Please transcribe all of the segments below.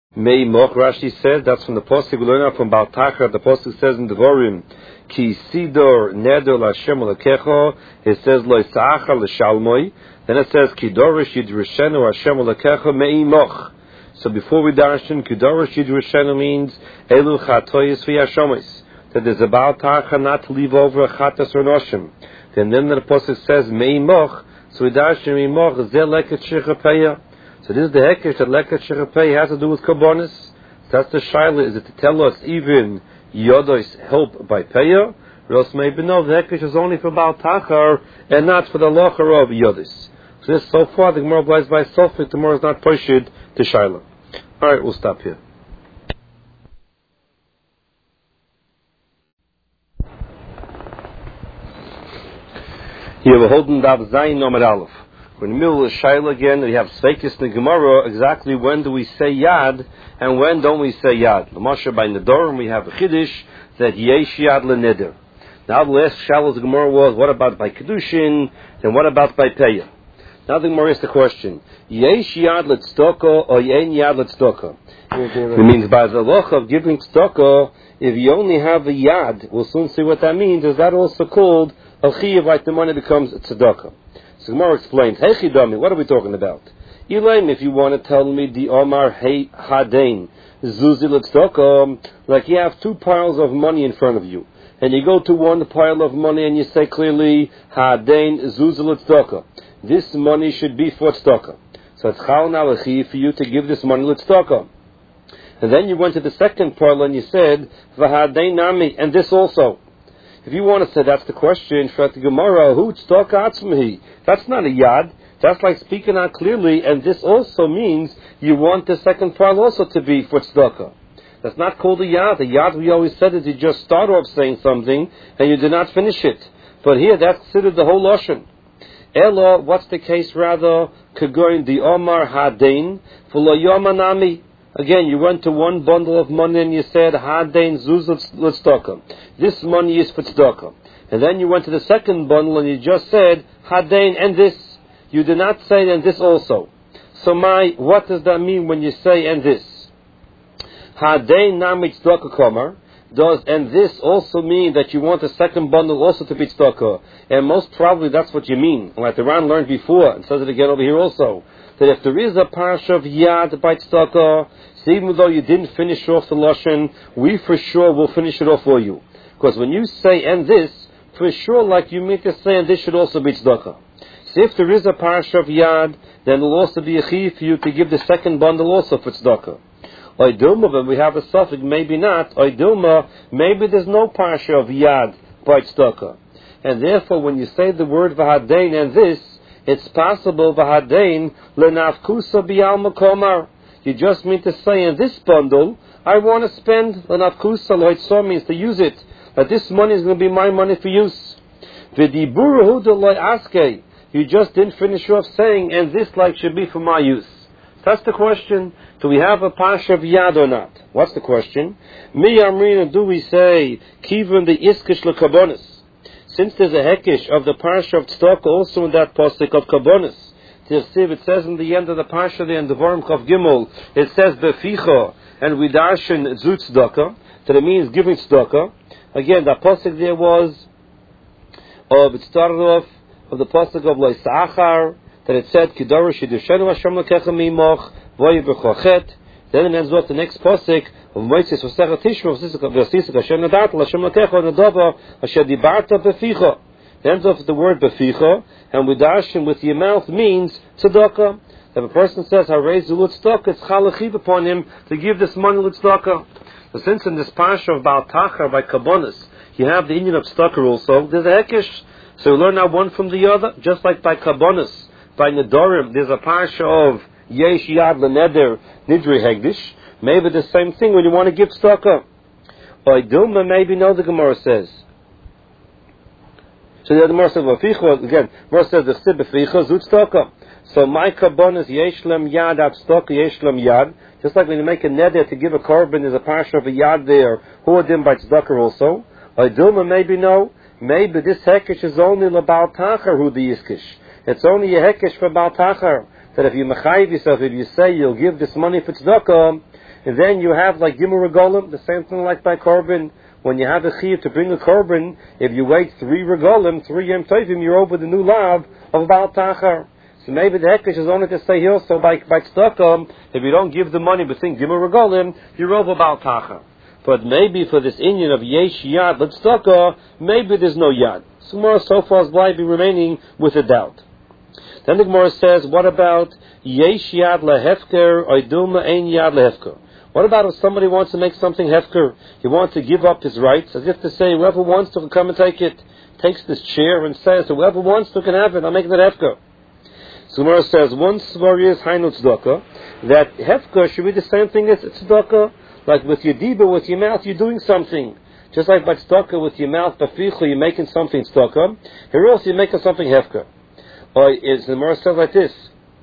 Mei Moch, Rashi says, that's from the Pasuk we learn out from Baal Tachar. The Pasuk says in Devarim, Ki Sidor Neder L'Hashem Elokecho. It says Lo Yisa'achar L'Shalmoi. Then it says Ki Dorish Yidrishenu Hashem Elokecho Mei Moch. So before we darshan, Ki Dorish Yidrishenu means Elu Chatoyis V'Yashomis, that there's a Baal Tachar not to leave over a Chatas or Noshim. Then the Pasuk says Mei Moch. So we darshan Mei Moch Zeh Leket Shechapeya. So this is the hekesh that Leket Shechapei has to do with Kabbonis. That's the shaila. Is it to tell us even Yodos help by Peya? Or else maybe no, the hekesh is only for Baal Tachar and not for the locher of Yodos. So this so far the Gemara applies by Sofik. The Gemara is not pushed to shaila. Alright, we'll stop here. Here we're holding Dav Zayin Nomer Aleph. We're in the middle of Shaila again. We have Sveikis in the Gemara. Exactly when do we say Yad and when don't we say Yad? L'masha by Nedorim we have a Chiddush that Yesh Yad L'Neder. Now the last Shaila of the Gemara was, what about by Kedushin? Then what about by Peya? Now the Gemara is the question: Yesh Yad L'Tzedakah or Yein Yad L'Tzedakah? It means by the loch of giving tzedakah, if you only have a Yad, we'll soon see what that means. Is that also called a Chiyav, like the money becomes tzedakah? So Gemara explains, Hey Chidami, what are we talking about? Elaim, if you want to tell me the Omar Hey Hadain, Zuzi L'Tzedakah, like you have two piles of money in front of you, and you go to one pile of money and you say clearly, Hadain Zuzi L'Tzedakah. This money should be for tzedakah. So it's Chal Nalachi for you to give this money L'Tzedakah. And then you went to the second pile and you said, V'Hadain Nami, and this also. If you want to say that's the question for the Gemara, who tzedakah atzmahi? That's not a yad. That's like speaking out clearly, and this also means you want the second part also to be for tzedakah. That's not called a yad. A yad, we always said, is you just start off saying something and you do not finish it. But here, that's considered the whole lashon. Ella, what's the case rather? Kagoin di Omar Hadain V'lo Yomanami. Again, you went to one bundle of money and you said, Hadain Zuz L'Tzedakah. This money is for tzedakah. And then you went to the second bundle and you just said, Hadain and this. You did not say and this also. So what does that mean when you say and this? Hadain Nami Tzedakah Kamar. Does and this also mean that you want the second bundle also to be tzedakah? And most probably that's what you mean. Like the Ran learned before, and says it again over here also, that if there is a parsha of yad by tzedakah, so even though you didn't finish off the lashon, we for sure will finish it off for you. Because when you say and this, for sure, like you mean to say, and this should also be tzedakah. So if there is a parsha of yad, then it will also be a chiyuv for you to give the second bundle also for tzedakah. Oidilma, but we have a suffix, maybe not. Oidilma, maybe there's no parsha of yad by tzedakah. And therefore, when you say the word v'hadain and this, it's possible v'hadain lenafkusa b'yal makomar. You just mean to say in this bundle, I want to spend lenafkusa loitzor means to use it. That this money is going to be my money for use. V'diburu hu loy aske. You just didn't finish off saying, and this like should be for my use. That's the question. Do we have a parsha of yad or not? What's the question? Mi amrina, do we say kivun the iskish lekabonis? Since there's a hekish of the parsha of tzedakah also in that pasuk of kabonis, it says in the end of the parsha there in the Devarim Chav Gimel, it says beficha, and we darshan zu tzedakah, that it means giving tzedakah. Again, that pasuk there was it started off of the pasuk of Lo Yisa'achar, that it said Kidarish Yidrishenu Hashem L'Kecha Mimoch Voy B'Chochet. Then it ends off the next pasuk of Moises V'Sechet Tishma V'Sisik Hashem Nadat L'Hashem L'Kecha Nadava Asher Dibarta B'Ficha. It ends off with the word B'Ficha, and with darshan with your mouth means tzedakah. If a person says Harei Zulu tzedakah, it's chalachiv upon him to give this money tzedakah. So since in this parsha of Baal Tachar by Kabbonis you have the Indian of tzedakah also, there's a hekish. So we learn now one from the other, just like by Kabbonis. By Nedorim, there's a parsha of Yesh Yad L'Neder Nidri Hegdish. Maybe the same thing when you want to give tzedakah. Or Dilma, maybe no, the Gemara says. So the Gemara says, again, Gemara says, the Chsib B'Ficha Zu tzedakah. So my Kabbonis Yesh Lem Yad At tzedakah Yesh Lem Yad. Just like when you make a neder to give a korban, there's a parsha of a yad there. Who are them by tzedakah also? Or Dilma, maybe no. Maybe this hekesh is only l'Baal Tachar who the yiskish. It's only a hekesh for Baal Tachar, that if you mechayiv yourself, if you say you'll give this money for tzedakah, And then you have like Gimel Regolim, the same thing like by Korban. When you have a chiyuv to bring a Korban, if you wait 3 Regolim, 3 Yom Tovim, you're over the new lav of Baal Tachar. So maybe the Hekesh is only to say here, so by Tzedakah, if you don't give the money but think Gimel Regolim, you're over Baal Tachar. But maybe for this Inyan of Yesh Yad L'Tzedakah, maybe there's no Yad. So Gemara so far is likely remaining with a doubt. Then the Gemara says, what about Yesh Yad LeHefker, Oiduma Ein Yad LeHefker? What about if somebody wants to make something hefker? He wants to give up his rights, as if to say, whoever wants to come and take it. Takes this chair and says, whoever wants to can have it, I'm making it hefker. So Gemara says, one svar is Hainu Tzedakah, that hefker should be the same thing as Tzedakah. Like with your diba, with your mouth, you're doing something. Just like by tzedakah, with your mouth, bafichu, you're making something tzedakah. Here also, you're making something hefker. Or the Gemara says like this.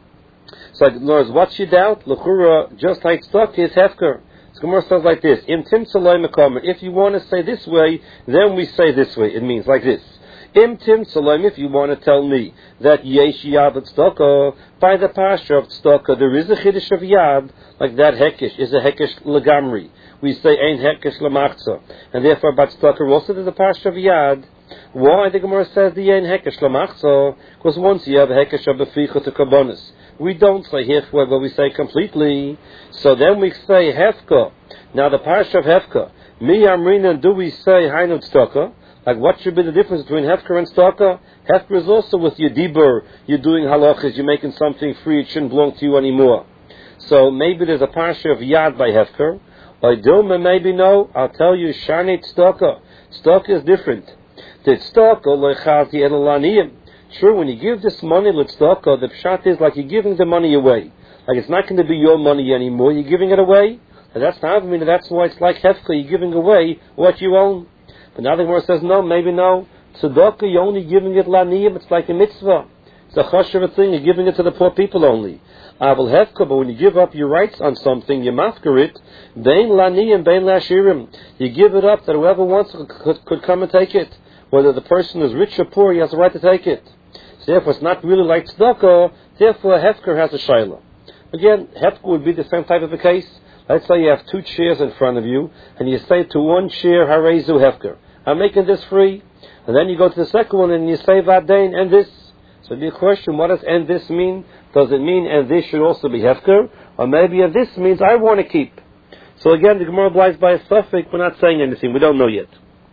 It's like, Lord, what's your doubt? L'chura, just like tzedakah is hefker. The Gemara says like this. Im tim tzaloi mekomer. If you want to say this way, then we say this way. It means like this. Im tim tzaloi, if you want to tell me that yesh yad tzedakah, by the pasha of tzedakah, there is a chiddush of yad, like that hekesh is a hekesh legamri. We say ein hekesh lamachza, and therefore by tzedakah also there's a pasha of yad. Why the Gemara says the ein hekesh lamachza? Because once you have a hekesh of beficha to karbonis, we don't say hefka, but we say completely. So then we say hefka. Now the pasha of hefka, mi amrina, do we say hainu tzedakah? Like what should be the difference between hefker and tzedakah? Hefker is also with your dibur, you're doing halachas, you're making something free, it shouldn't belong to you anymore. So maybe there's a pasha of yad by hefker. Or dilma, maybe no. I'll tell you, shani tzedakah. Tzedakah is different. The tzedakah lechazi elaniyim. True, when you give this money l'tzedakah, the pshat is like you're giving the money away. Like it's not going to be your money anymore. You're giving it away. And that's not. I mean, that's why it's like hefker. You're giving away what you own. But now the Gemara says no, maybe no. Tzedakah, you're only giving it laniyim. It's like a mitzvah. It's a chashuv thing. You're giving it to the poor people only. Aval hefka, but when you give up your rights on something, you mafker it. Bein laniyim, bein lashirim. You give it up that whoever wants could come and take it. Whether the person is rich or poor, he has the right to take it. So therefore, it's not really like tzedakah. Therefore, hefker has a shayla. Again, hefker would be the same type of a case. Let's say you have 2 chairs in front of you, and you say to one chair, harezu hefker, I'm making this free. And then you go to the second one, and you say vadain and this. So the question, what does and this mean? Does it mean and this should also be hefker? Or maybe and this means I want to keep. So again, the Gemara obliges by a suffix. We're not saying anything. We don't know yet.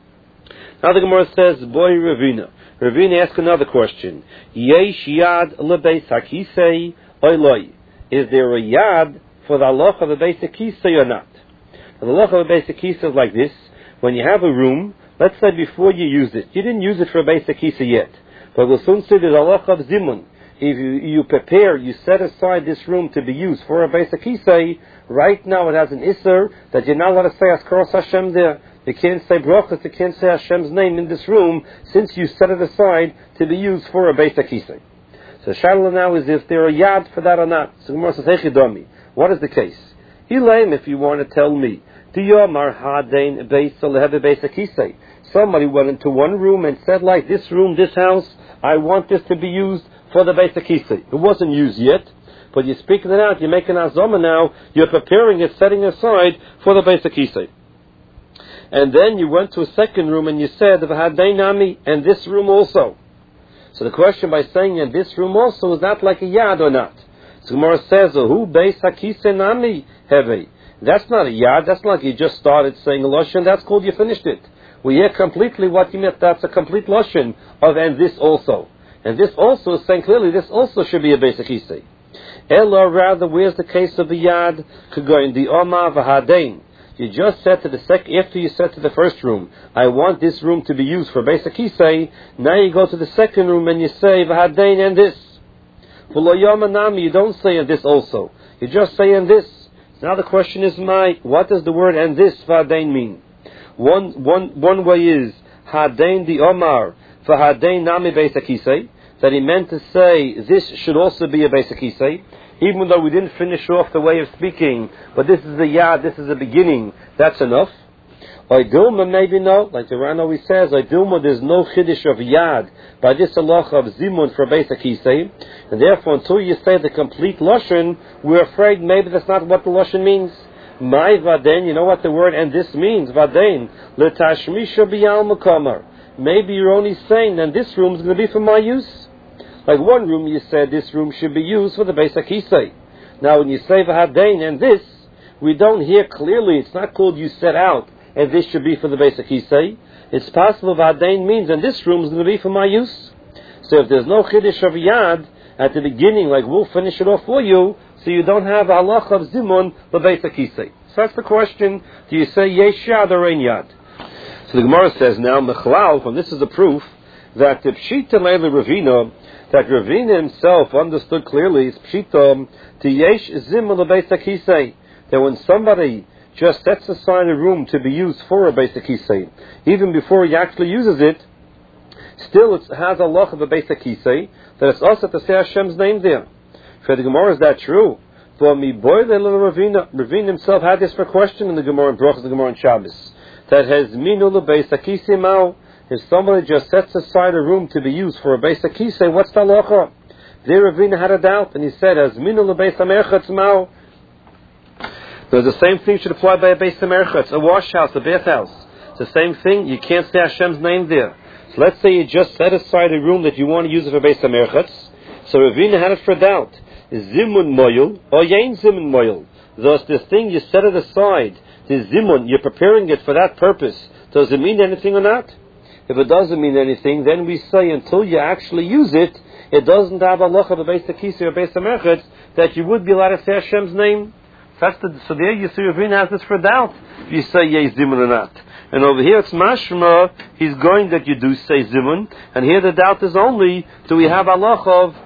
Now the Gemara says, boy Ravina. Ravina asks another question. Yesh yad lebeis hakisei oiloi. Is there a yad for the halacha of the beis hakisei or not? The halacha of the beis hakisei is like this. When you have a room, let's say before you use it, you didn't use it for a beis hakisei yet. But we'll soon see the halacha of zimun. If you prepare, you set aside this room to be used for a beis hakisei, right now it has an isser that you're not allowed to say Askaros Hashem there. You can't say brachas, you can't say Hashem's name in this room since you set it aside to be used for a beis hakisei. So Shaila now is if there are yad for that or not. So Gemara says, Hechidomi. What is the case? Elaim, if you want to tell me, Diyomar Hadein Beis Lehev Beis hakisei. Somebody went into one room and said, like this room, this house, I want this to be used for the beis hakisei. It wasn't used yet, but you're speaking it out, you're making azoma now, you're preparing it, setting aside for the beis hakisei. And then you went to a second room and you said, V'hadei nami, and this room also. So the question by saying, and this room also, is that like a yad or not? So Gemara says, who beis hakisei nami heavy? That's not a yad, that's not like you just started saying a lashon, that's called you finished it. We hear completely what you meant, that's a complete lashon of and this also. And this also is saying clearly, this also should be a beis hakisei. Ella, rather, where's the case of the yad? Kagoin, the Oma v'hadein. You just said to the after you said to the first room, I want this room to be used for beis hakisei. Now you go to the second room and you say v'hadein and this. V'lo yoma nami, you don't say and this also. You just say and this. Now the question is, what does the word and this v'hadein mean? One way is hadein the Omar v'hadein nami beis hakisei, that he meant to say this should also be a beis hakisei. Even though we didn't finish off the way of speaking, but this is the yad, this is the beginning, that's enough. Oidilma, maybe no, like the Ran always says, Oidilma, there's no chiddush of yad by this halacha of zimun for beis hakisei, and therefore until you say the complete lashon, we're afraid maybe that's not what the lashon means. My vaden, you know what the word and this means? Vaden, letashmisha biyal makamar. Maybe you're only saying that this room is going to be for my use. Like one room you said this room should be used for the Beis HaKisei. Now when you say vaden and this, we don't hear clearly, it's not called you set out and this should be for the Beis HaKisei. It's possible vaden means and this room is going to be for my use. So if there's no chiddush of yad at the beginning, like we'll finish it off for you, so you don't have halach of zimun lebeis hakisei. So that's the question: do you say yesh yad or ein yad? So the Gemara says now mechlal, and this is a proof that the pshita leila Ravina, that Ravina himself understood clearly is pshita to yesh zimun lebeis hakisei, that when somebody just sets aside a room to be used for a beis hakisei, even before he actually uses it, still it has a loch of a Beis HaKisei, that it's also to say Hashem's name there. For the Gemara, is that true? For me, boy, the little Ravina himself had this for question in the Gemara in Brachos, the Gemara in Shabbos. That has minu lebeis hakisei mao. If somebody just sets aside a room to be used for a Beis HaKisei, what's the locha? There Ravina had a doubt, and he said, as minu lebeis hamerchatz mao. The same thing should apply by a Beis hamerchatz, a wash house, a bathhouse. It's the same thing, you can't say Hashem's name there. So let's say you just set aside a room that you want to use it for Beis HaMerchatz. So Ravina had it for doubt. Zimun moyel or yain zimun moyel. Thus this thing, you set it aside. The zimun, you're preparing it for that purpose. Does it mean anything or not? If it doesn't mean anything, then we say until you actually use it, it doesn't have a loch of a Beis HaKisei or Beis HaMerchatz that you would be allowed to say Hashem's name. So there you see Ravina has this for doubt. If you say yeh zimun or not. And over here it's mashma, he's going that you do say zimun, and here the doubt is only, do we have halach of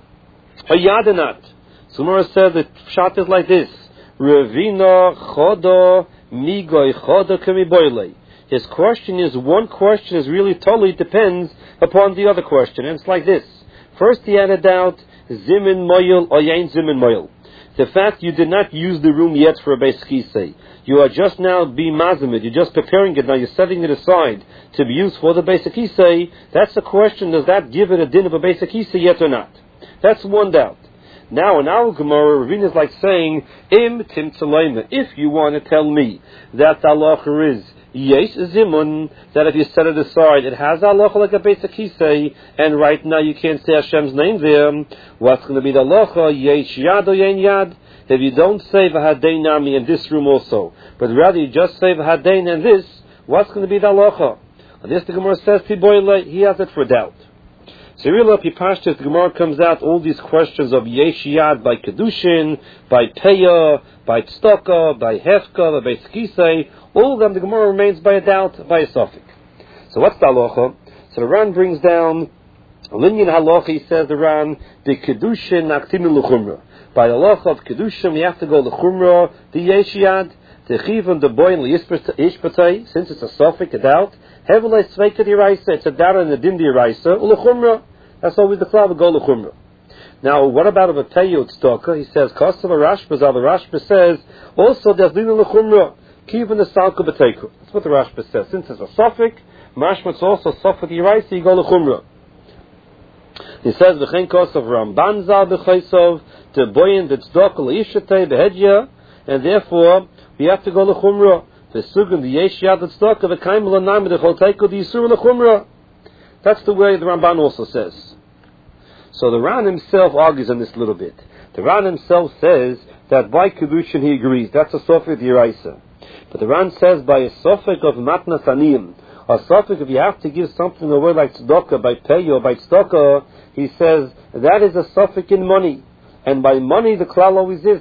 a yad or not? So Gemara said that pshat is like this: Ravina chodo migoy chodo kemiboyle. His question is, one question is really totally depends upon the other question, and it's like this. First he had a doubt, zimun moyel or yain zimun moyel. The fact you did not use the room yet for a Beis HaKisei. You are just now being mazamid. You're just preparing it now. You're setting it aside to be used for the Beis HaKisei. That's the question. Does that give it a din of a Beis HaKisei yet or not? That's one doubt. Now in our Gemara, Ravina is like saying, Im tim tzaleima. If you want to tell me that the halacha is yesh zimun, that if you set it aside, it has halacha like a Beis HaKisei, and right now you can't say Hashem's name there. What's going to be the halacha? Yesh yad or yen yad? If you don't say v'hadein nami in this room also, but rather you just say v'hadein in this, what's going to be the halacha? And this the Gemara says, he has it for doubt. So really, Pipashtas, the Gemara comes out all these questions of yesh yad by kedushin, by peya, by tzedakah, by hefka, by Beis HaKisei. All of them, the Gemara remains by a doubt, by a suffix. So what's the halacha? So the Ran brings down a linyan halacha. He says the Ran, the kedushin naktinu l'chumra. By the halacha of kedushin, we have to go l'chumra, the yesh yad, the chivon, the boy, l'ishpatay, since it's a suffix, a doubt. Hevelei sveika d'iraisa, it's a doubt in the din d'iraisa, l'chumra. That's always the klal, we go l'chumra. Now, what about a peyo tzedakah? He says, Kosav Rashba, the Rashba says, also there's din l'chumra. Kivon the salka b'teiku. That's what the Rashba says. Since it's a suffix, mashma it's also suffix d'iraisa, you go l'chumra. He says, v'chein kosav Ramban zal b'chaysav, to boyin the tzedakah l'ishatei b'hedya, and therefore, we have to go l'chumra. V'sugim the yesh yad tzedakah v'kaim l'nam d'chol teiku d'yisur l'chumra. That's the way the Ramban also says. So the Ran himself argues on this a little bit. The Ran himself says that by kedushin he agrees. That's a suffix d'iraisa. But the Ran says by a suffix of matnas aniyim, a suffix if you have to give something away like tzedakah, by pay or by tzedakah, he says that is a suffix in money. And by money the klal always is,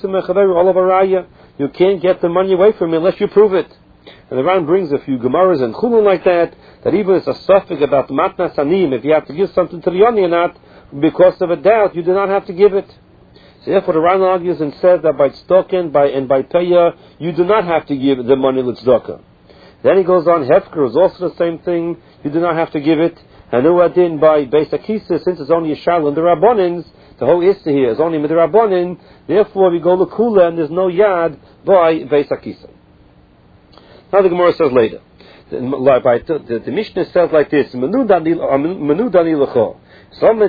you can't get the money away from me unless you prove it. And the Ran brings a few Gemaras and Chulun like that even it's a suffix about matnas aniyim, if you have to give something to the yoni or not, because of a doubt, you do not have to give it. So therefore the Ran argues and says that by tzedakah and by payah, you do not have to give the money with tzedakah. Then he goes on, hefker is also the same thing, you do not have to give it. And uadin by Beis HaKisei, since it's only a shal in the Rabbanins, the whole issue here is only with the Rabbanin, therefore we go l'kula and there's no yad by Beis HaKisei. Now the Gemara says later, the Mishnah says like this, Menu dani l'cho. Somebody